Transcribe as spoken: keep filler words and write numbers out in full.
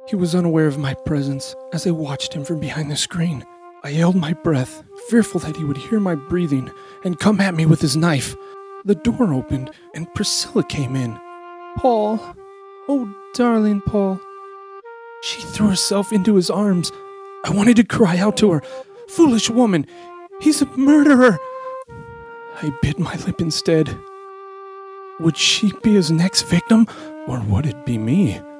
He was unaware of my presence as I watched him from behind the screen. I held my breath, fearful that he would hear my breathing and come at me with his knife. The door opened and Priscilla came in. "Paul, oh darling Paul." She threw herself into his arms. I wanted to cry out to her, "Foolish woman, he's a murderer." I bit my lip instead. Would she be his next victim, or would it be me?